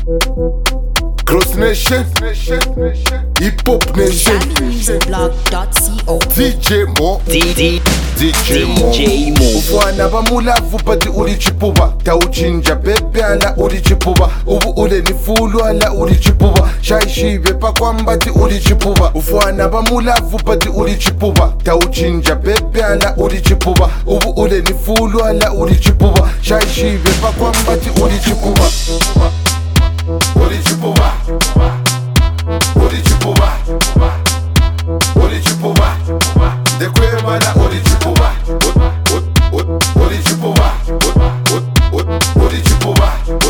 Cross Nation, Hip Hop Nation, ZambiMusicBlog.co. DJ Mo, DJ Mo. Ufana bamulavu pati uli chipuba. Tauchinja bebe ala uli chipuba. Ubu ule ni fulu ala uli chipuba. Shaishibe pa kwambati uli chipuba. Ufana bamulavu pati uli chipuba. Tauchinja bebe ala uli chipuba. Ubu ule ni fulu ala uli chipuba. Shaishibe pa kwambati uli chipuba. Uli chipuba, uli chipuba, uli chipuba. De kwemana uli chipuba, uli chipuba, uli chipuba,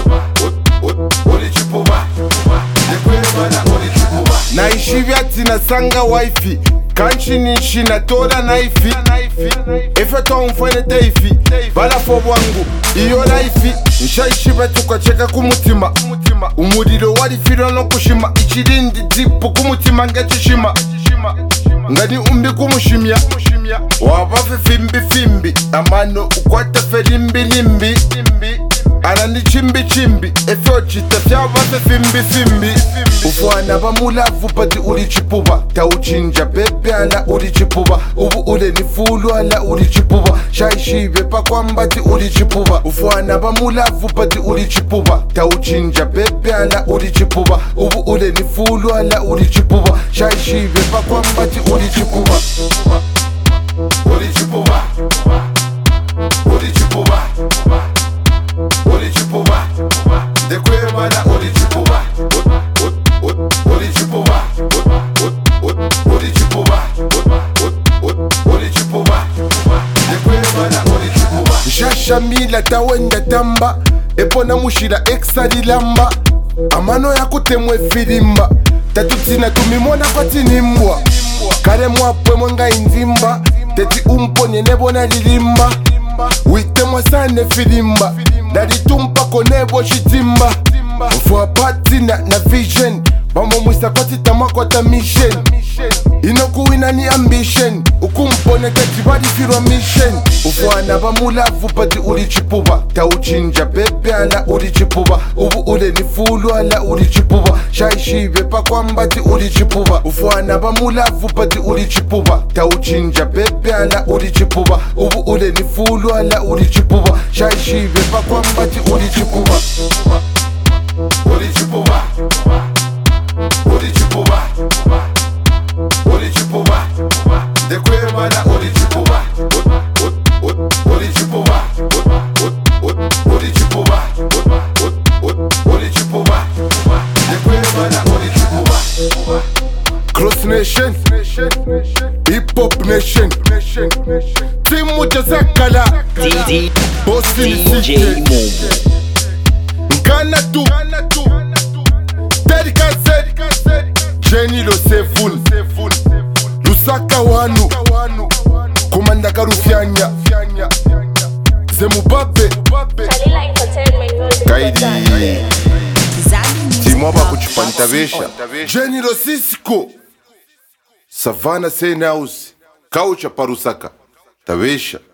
uli chipuba. De kwemana uli chipuba. Naishi vyati na sanga wifi. Kanchi nishi na toda naifi. Efe mfane taifi. Bala fobu wangu iyo naifi. Nshaishi betuka cheka kumutima. Umuriro wari firo no kushima. Ichirindi zipo kumutima ngechishima. Ngani umbi kumushimya. Wabafe fimbi fimbi. Amano ukwate felimbi limbi. Anani chimbi chimbi. Efe ochita fyabafe fimbi fimbi. Ufwana bamulavu pati uli chipuba. Tauchinja bebe ala uli chipuba. Ubu ule ni fulu ala uli chipuba. Shaishibe pa kwambati uli chipuba. Ufwana bamulavu pati uli chipuba. Tauchinja bebe ala uli chipuba. Ubu ule ni fulu ala uli chipuba. Shaishibe pa kwambati uli chipuba. Uli chipuba, uli chipuba, uli chipuba. De kwemana uli chipuba, uli chipuba, uli chipuba, uli chipuba. De kwemana uli chipuba. Shashamila tawenda tamba. Epona mushira exali lamba. Amano ya kutemwe filimba. Tatutina tumimona kwa tinimbwa. Kare mwapwe mwenga inzimba. Teti umponye nebona lilimba. Uitemwa sane filimba. Nalitumpa konebo shitimba. Mfua pati na vision. Bamo mwisa kwa titama kwa ta mission. Inokuwina ni ambition. Ukumpone teti badi firo mission. Ufwana bamulavu pati uli chipuba. Tauchinja bebe ala uli chipuba. Ubu ule ni fulu ala uli chipuba. Shaishibe pa kwambati uli chipuba. Ufwana bamulavu pati uli chipuba. Tauchinja bebe ala uli chipuba. Ubu ule ni fulu ala uli chipuba. Shaishibe pa kwambati uli chipuba. Uli chipuba, uli chipuba, uli chipuba. De kwemana uli chipuba, uli chipuba, uli chipuba, uli chipuba. De kwemana uli chipuba. Cross Nation, Hip Hop Nation, Timu Jazakala, DJ Mo. Nkana tu Teddy Kanseri Jenny lo sefun Lusaka wanu Komanda karufyanya Zemubabe Kaidi Timwa bakuchipantabesha Jenny lo sisiko Savannah Sane House Kaucha parusaka Tabesha